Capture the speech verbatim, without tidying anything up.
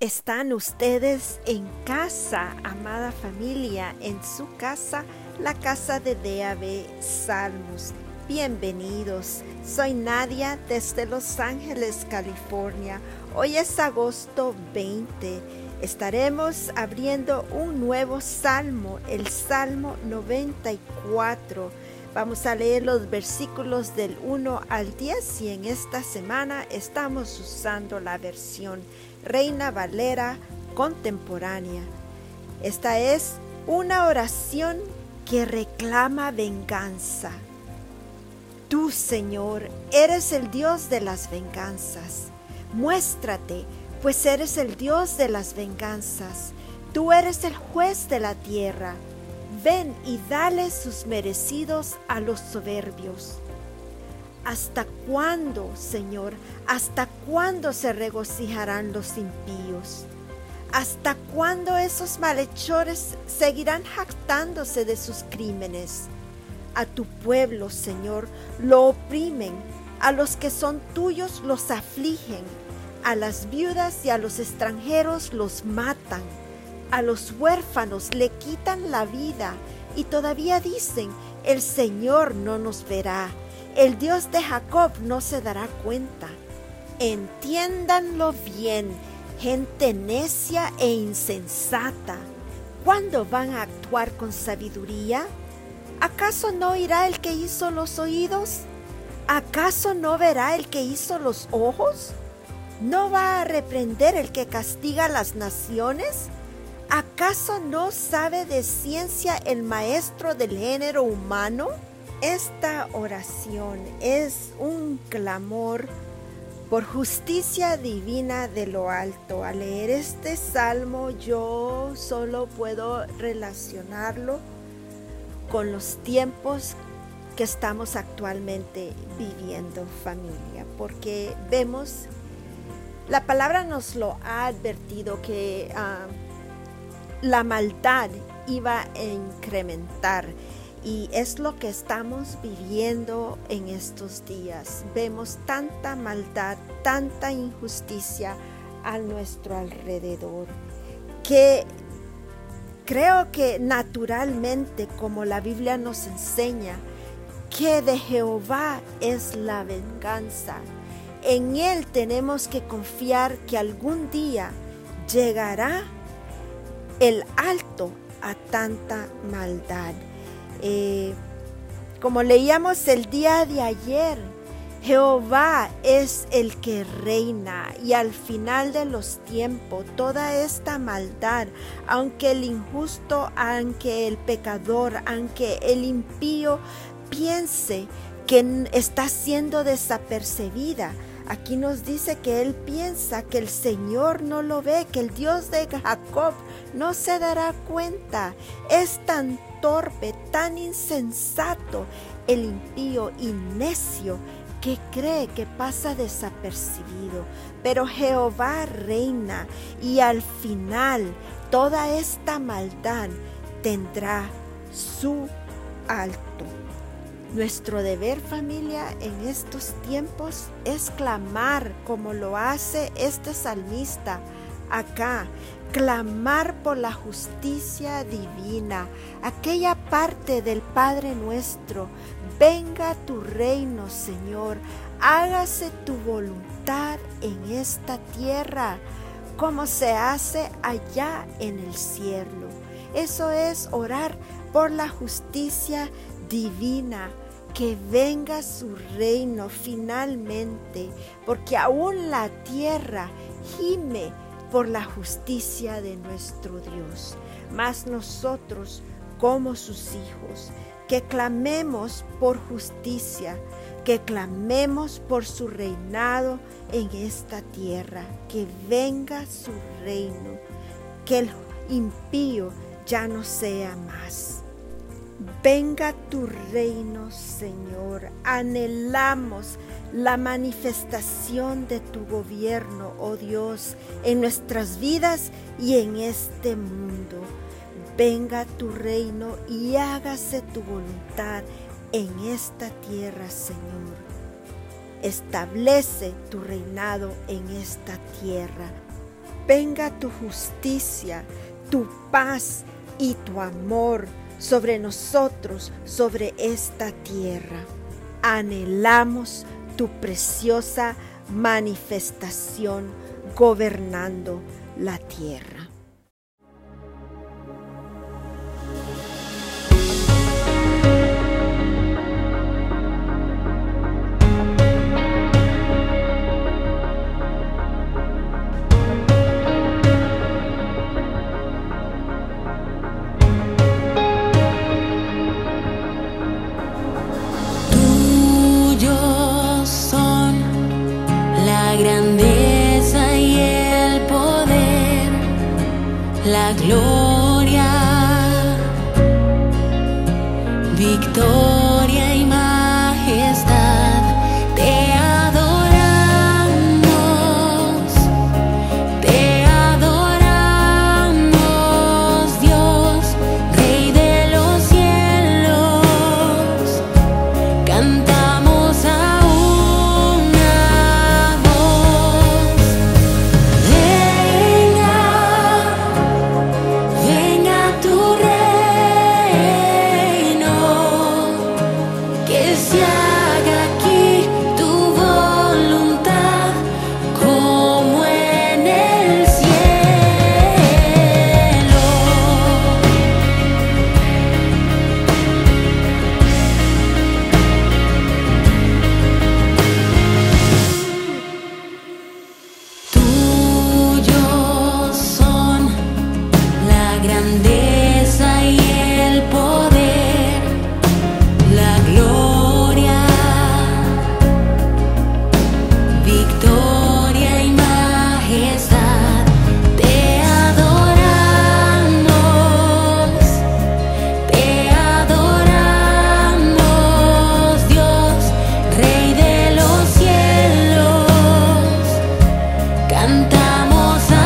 ¿Están ustedes en casa, amada familia, en su casa, la casa de D A B Salmos? Bienvenidos, soy Nadia desde Los Ángeles, California. Hoy es agosto veinte. Estaremos abriendo un nuevo salmo, el Salmo noventa y cuatro. Vamos a leer los versículos del uno al diez y en esta semana estamos usando la versión Reina Valera contemporánea. Esta es una oración que reclama venganza. Tú, Señor, eres el Dios de las venganzas. Muéstrate, pues eres el Dios de las venganzas. Tú eres el juez de la tierra. Ven y dale sus merecidos a los soberbios. ¿Hasta cuándo, Señor? ¿Hasta cuándo se regocijarán los impíos? ¿Hasta cuándo esos malhechores seguirán jactándose de sus crímenes? A tu pueblo, Señor, lo oprimen, a los que son tuyos los afligen, a las viudas y a los extranjeros los matan, a los huérfanos le quitan la vida y todavía dicen, el Señor no nos verá. El Dios de Jacob no se dará cuenta. Entiéndanlo bien, gente necia e insensata. ¿Cuándo van a actuar con sabiduría? ¿Acaso no oirá el que hizo los oídos? ¿Acaso no verá el que hizo los ojos? ¿No va a reprender el que castiga a las naciones? ¿Acaso no sabe de ciencia el maestro del género humano? Esta oración es un clamor por justicia divina de lo alto. Al leer este salmo yo solo puedo relacionarlo con los tiempos que estamos actualmente viviendo, familia, porque vemos, la palabra nos lo ha advertido que uh, la maldad iba a incrementar. Y es lo que estamos viviendo en estos días. Vemos tanta maldad, tanta injusticia a nuestro alrededor, que creo que naturalmente, como la Biblia nos enseña, que de Jehová es la venganza. En Él tenemos que confiar que algún día llegará el alto a tanta maldad. Eh, como leíamos el día de ayer, Jehová es el que reina y al final de los tiempos toda esta maldad, aunque el injusto, aunque el pecador, aunque el impío piense que está siendo desapercibida, aquí nos dice que él piensa que el Señor no lo ve, que el Dios de Jacob no se dará cuenta. Es tan torpe, tan insensato el impío y necio que cree que pasa desapercibido. Pero Jehová reina y al final toda esta maldad tendrá su alto. Nuestro deber, familia, en estos tiempos es clamar como lo hace este salmista acá, clamar por la justicia divina, aquella parte del Padre nuestro. Venga tu reino, Señor, hágase tu voluntad en esta tierra, como se hace allá en el cielo. Eso es orar por la justicia divina, que venga su reino finalmente, porque aún la tierra gime por la justicia de nuestro Dios. Mas nosotros, como sus hijos, que clamemos por justicia, que clamemos por su reinado en esta tierra, que venga su reino, que el impío ya no sea más. Venga tu reino, Señor. Anhelamos la manifestación de tu gobierno, oh Dios, en nuestras vidas y en este mundo. Venga tu reino y hágase tu voluntad en esta tierra, Señor. Establece tu reinado en esta tierra. venga tu justicia, tu paz y tu amor sobre nosotros, sobre esta tierra. Anhelamos tu preciosa manifestación gobernando la tierra. Grandeza y el poder, la gloria, victoria y majestad, te adoramos, te adoramos, Dios, Rey de los cielos, cantamos a grandeza y el poder, la gloria, victoria y majestad, te adoramos, te adoramos, Dios, Rey de los cielos, cantamos a